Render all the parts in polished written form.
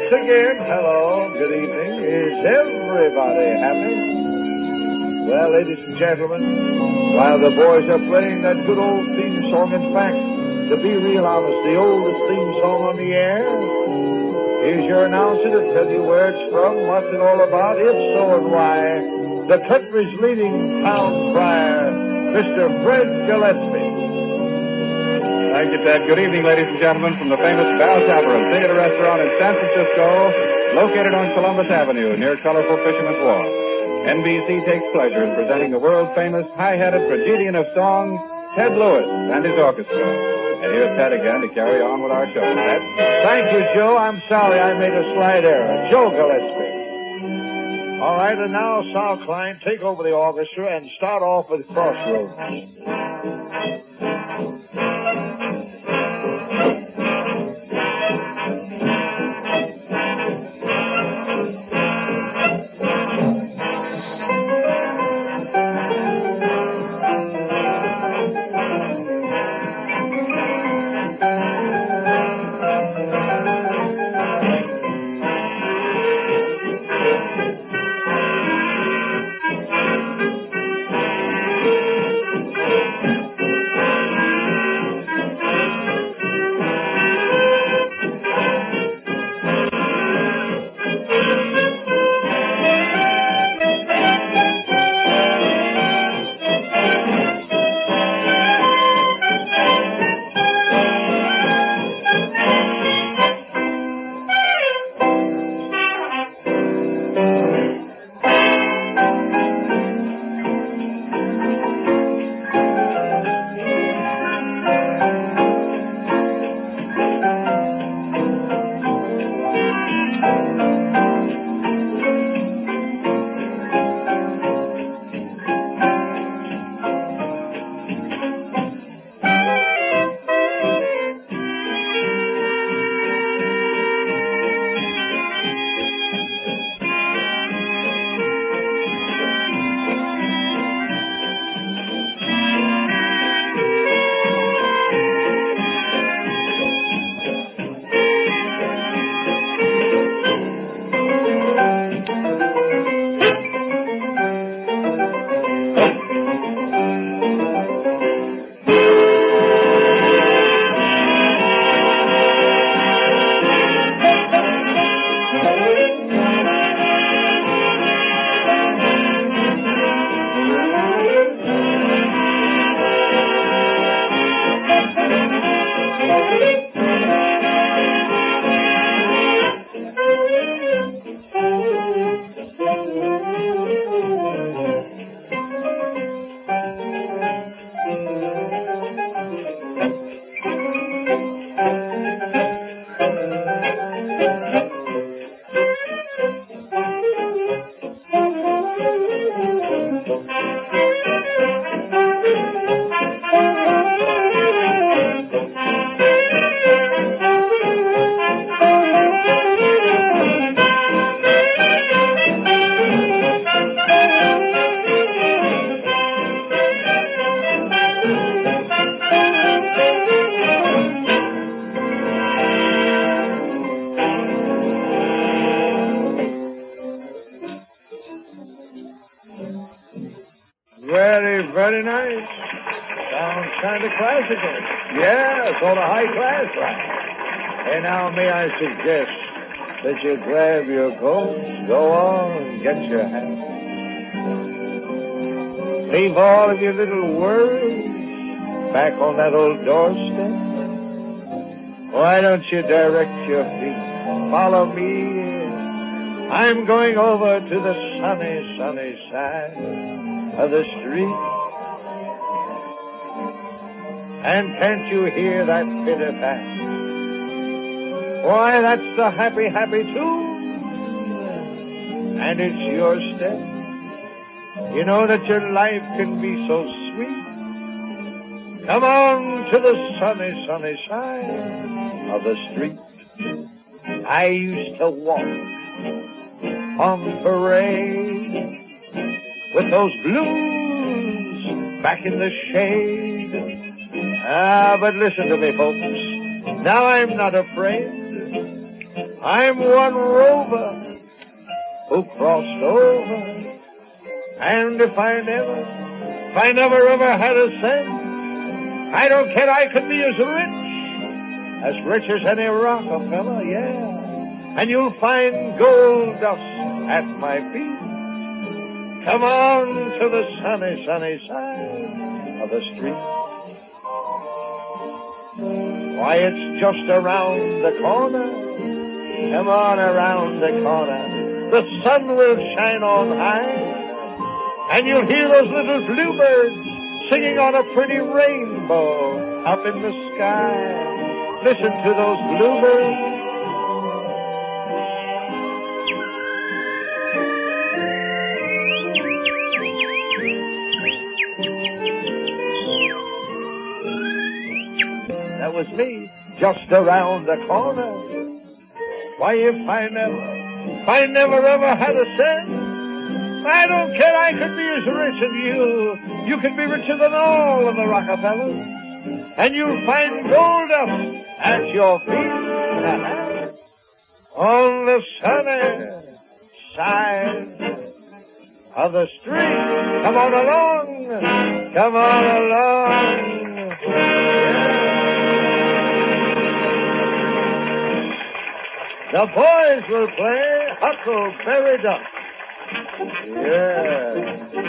again. Hello, good evening. Is everybody happy? Well, ladies and gentlemen, while the boys are playing that good old theme song, in fact, to be real honest, the oldest theme song on the air, here's your announcer to tell you where it's from, what's it all about, if so and why. The country's leading town crier, Mr. Fred Gillespie. Thank you, Ted. Good evening, ladies and gentlemen, from the famous Bal Tavern Theater Restaurant in San Francisco, located on Columbus Avenue near colorful Fisherman's Wharf. NBC takes pleasure in presenting the world-famous high-headed tragedian of song, Ted Lewis and his orchestra. And here's Ted again to carry on with our show. Ted? Thank you, Joe. I'm sorry I made a slight error. Joe Gillespie. All right, and now, Sal Klein, take over the orchestra and start off with Crossroads. Very nice. Sounds kind of classical. Yeah, sort of high class, right? Hey, now, may I suggest that you grab your coat, go on, get your hat. Leave all of your little worries back on that old doorstep. Why don't you direct your feet? Follow me. I'm going over to the sunny, sunny side of the street. And can't you hear that pitter-pat? Why, that's the happy, happy tune. And it's your step. You know that your life can be so sweet. Come on to the sunny, sunny side of the street. I used to walk on parade with those blues back in the shade. But listen to me, folks. Now I'm not afraid. I'm one rover who crossed over. And if I never ever had a cent, I don't care, I could be as rich as any Rockefeller, yeah. And you'll find gold dust at my feet. Come on to the sunny, sunny side of the street. Why, it's just around the corner. Come on around the corner. The sun will shine on high, and you'll hear those little bluebirds singing on a pretty rainbow up in the sky. Listen to those bluebirds. That was me, just around the corner. Why, if I never ever had a cent, I don't care, I could be as rich as you. You could be richer than all of the Rockefellers. And you'll find gold dust at your feet. On the sunny side of the street. Come on along. Come on along. The boys will play Huckleberry Duck. Yeah.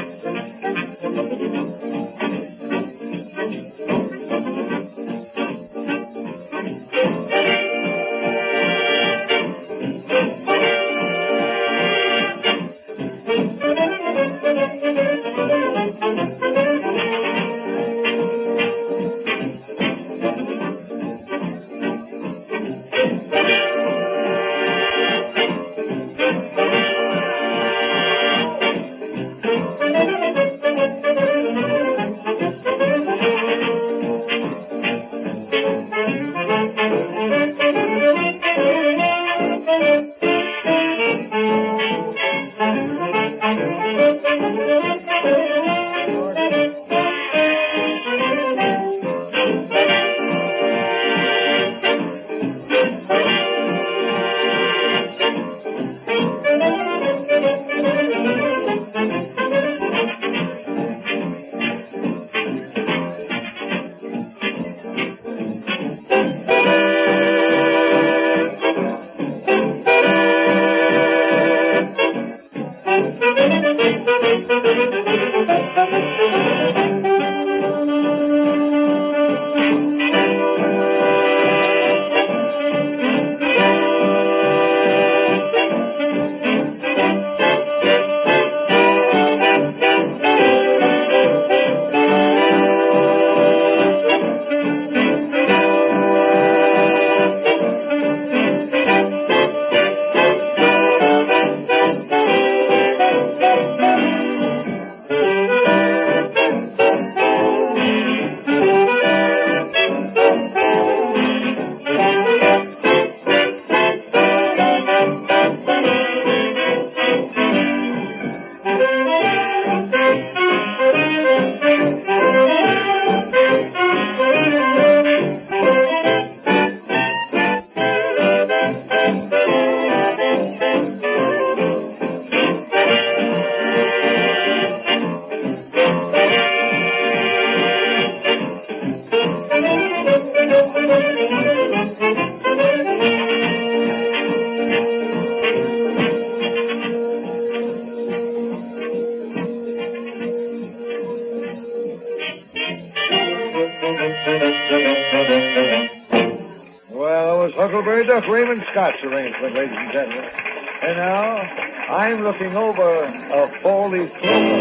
Huckleberry Duck, Raymond Scott's arrangement, ladies and gentlemen. And now, I'm looking over a four-leaf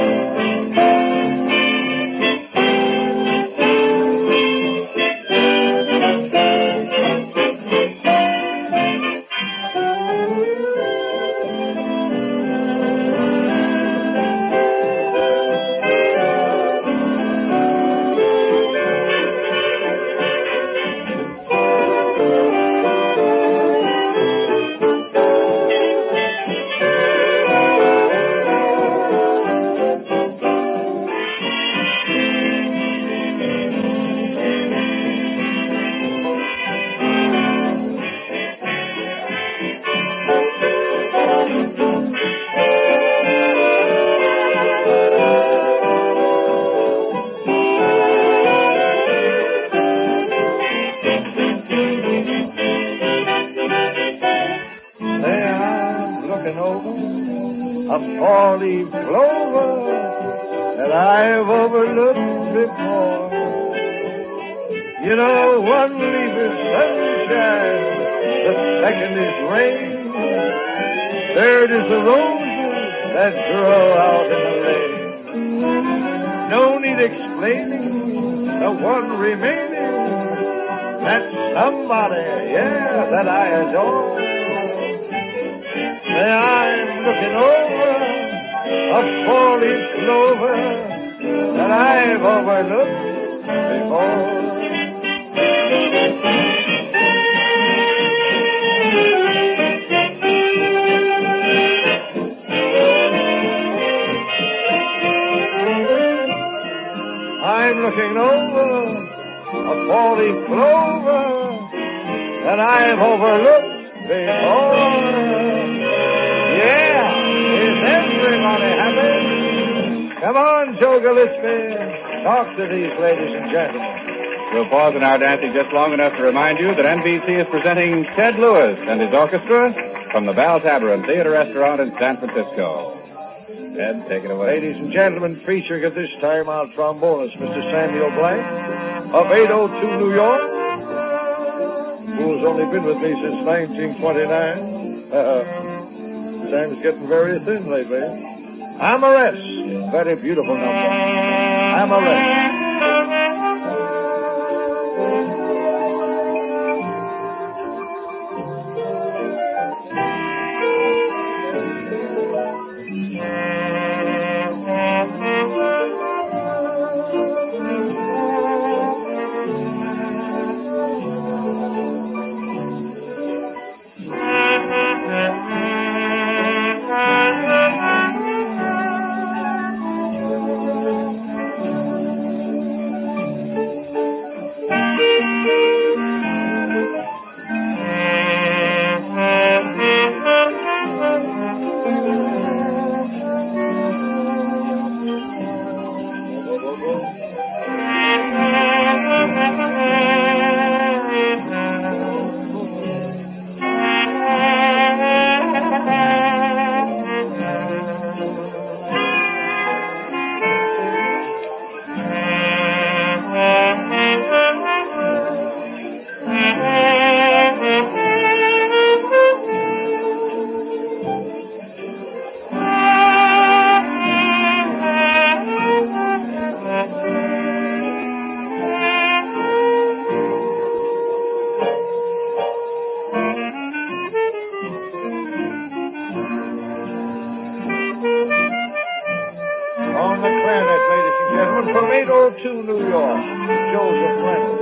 clover. four-leaf clover that I've overlooked before. You know, one leaf is sunshine, the second is rain, third is the roses that grow out in the lane. No need explaining, the one remaining, that's somebody, yeah, that I adore. Say, I'm looking over a four-leaf clover that I've overlooked before. I'm looking over a four-leaf clover that I've overlooked before. Yeah, is everybody happy? Come on, Joe Gillespie, talk to these ladies and gentlemen. We'll pause in our dancing just long enough to remind you that NBC is presenting Ted Lewis and his orchestra from the Bal Tabarin Theater Restaurant in San Francisco. Ted, take it away. Ladies and gentlemen, featuring at this time our trombonist, Mr. Samuel Blank, of 802 New York, who has only been with me since 1929. Sam's getting very thin lately. Amouress, very beautiful number. Amouress. On the clarinet, ladies and gentlemen, from 802 New York, Joseph Reynolds.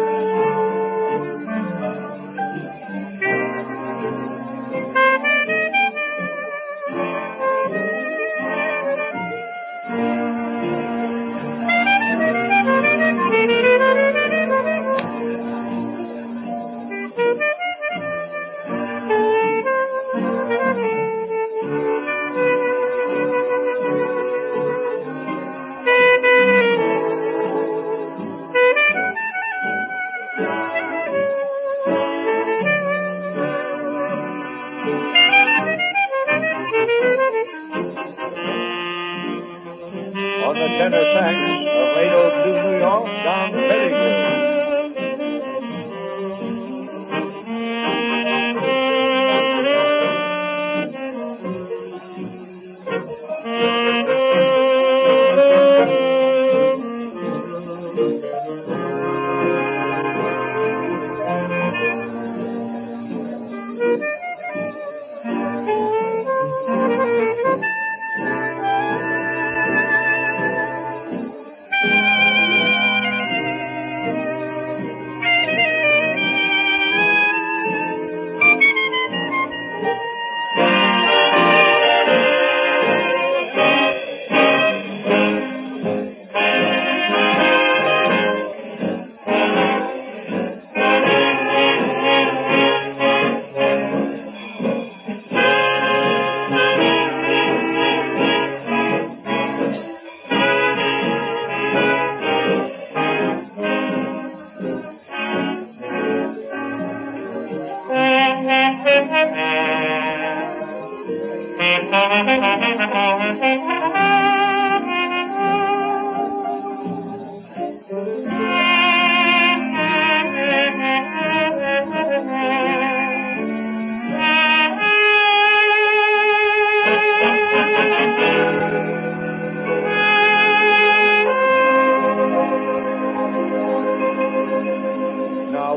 On the tenor sax of 802 New York, Don Pettigrew.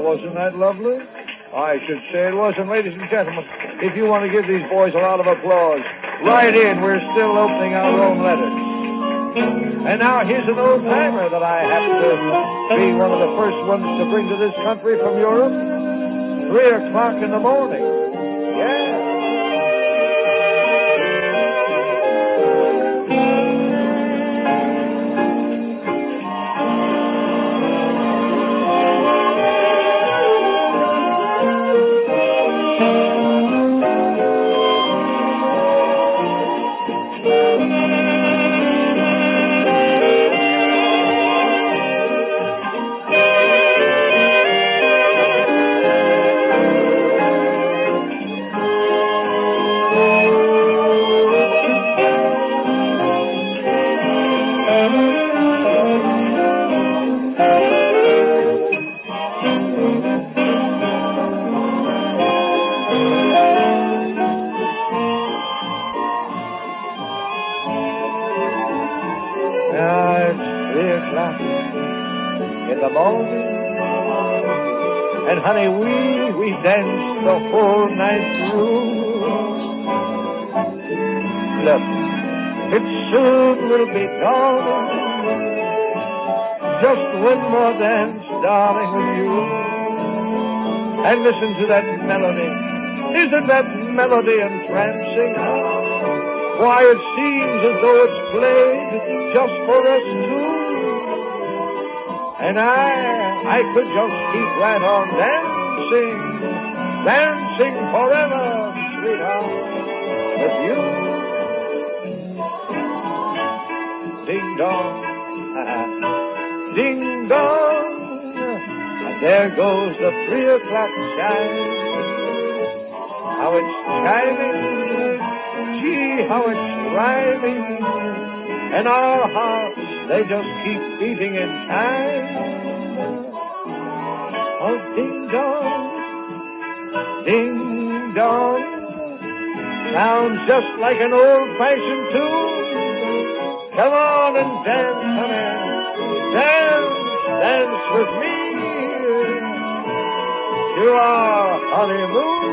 wasn't that lovely? I should say it was. And ladies and gentlemen, if you want to give these boys a round of applause, right in. We're still opening our own letters. And now here's an old-timer that I happen to be one of the first ones to bring to this country from Europe. 3 o'clock in the morning. Yeah. And honey, we danced the whole night through. Look, it soon will be dawning. Just one more dance, darling, with you. And listen to that melody. Isn't that melody entrancing? Why, it seems as though it's played just for us two. And I could just keep right on dancing forever, sweetheart, with you. Ding dong, ding dong, and there goes the 3 o'clock chime. How it's chiming, gee, how it's rhyming, and our hearts, they just keep beating in time. Oh, ding dong, sounds just like an old-fashioned tune. Come on and dance, honey, dance with me to our honeymoon.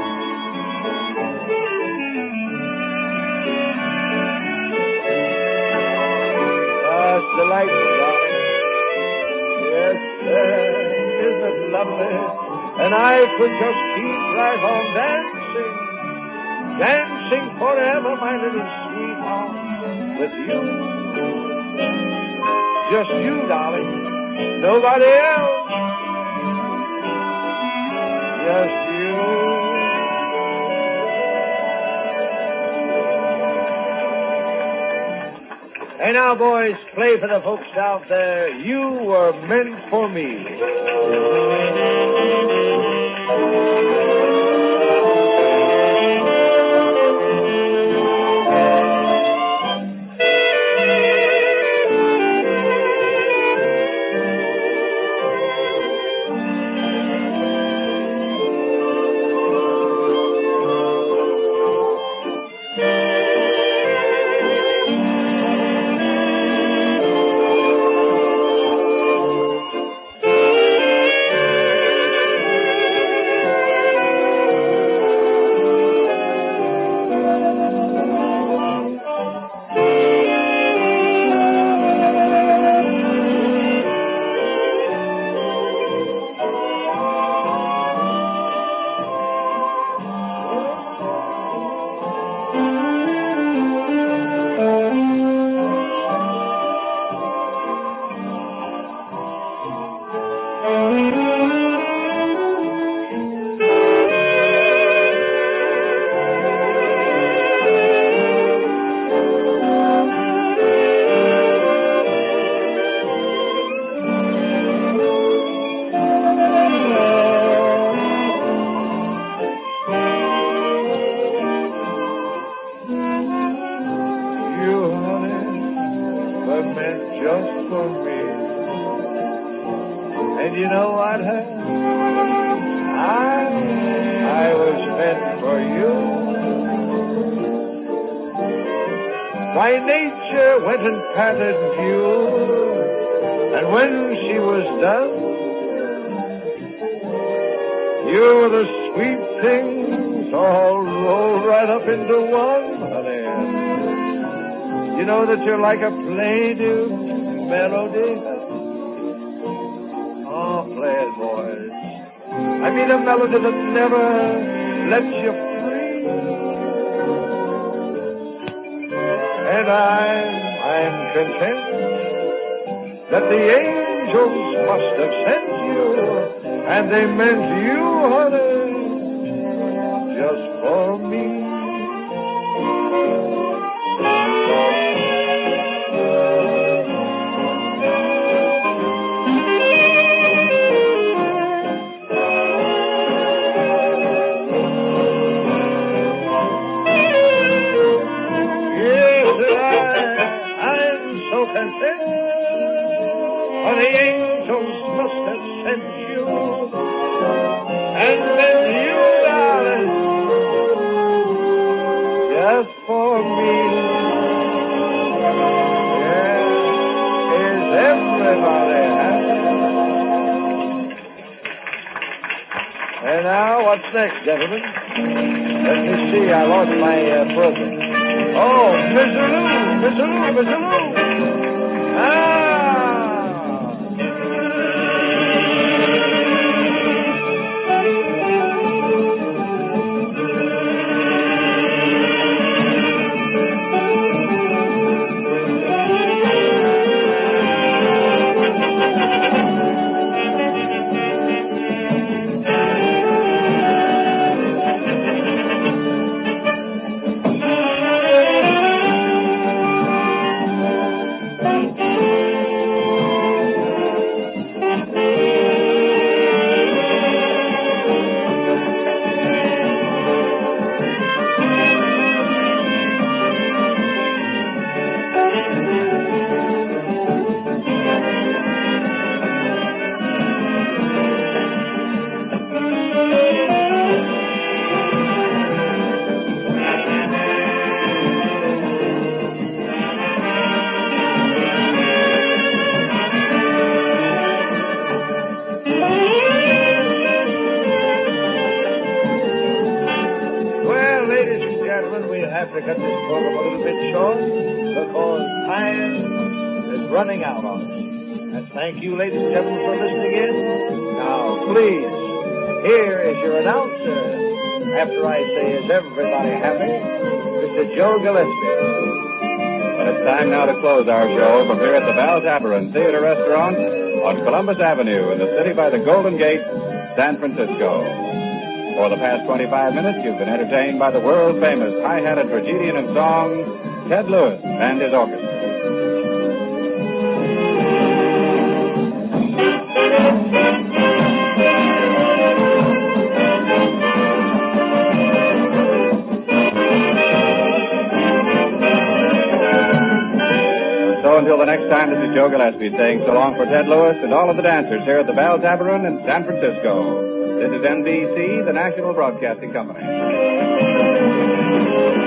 Delightful, darling. Yes, isn't it lovely? And I could just keep right on dancing forever, my little sweetheart, with you. Just you, darling, nobody else. Just you. Hey, now, boys, play for the folks out there. You were meant for me. And you know what, I was meant for you. By nature went and patted you, and when she was done, You're the sweet things all rolled right up into one, honey. You know that you're like a plaintive melody. Oh, play it, boys. I mean a melody that never lets you free. And I'm content that the angels must have sent you, and they meant you, honey, just for me. For the angels must have sent you, and then you, darling, just for me. Yes, is everybody happy? And now, what's next, gentlemen? Let me see, I lost my person. Oh, Miss Lou! Ah! Have to cut this program a little bit short because time is running out on us. And thank you, ladies and gentlemen, for listening in. Now, please, here is your announcer. After I say, is everybody happy? Mr. Joe Gillespie. But it's time now to close our show from here at the Val Tabarin Theater Restaurant on Columbus Avenue in the city by the Golden Gate, San Francisco. For the past 25 minutes, you've been entertained by the world-famous high-hatted tragedian and song, Ted Lewis and his orchestra. So until the next time, this is Joe Gillespie saying so long for Ted Lewis and all of the dancers here at the Val Tabarin in San Francisco. This is NBC, the National Broadcasting Company.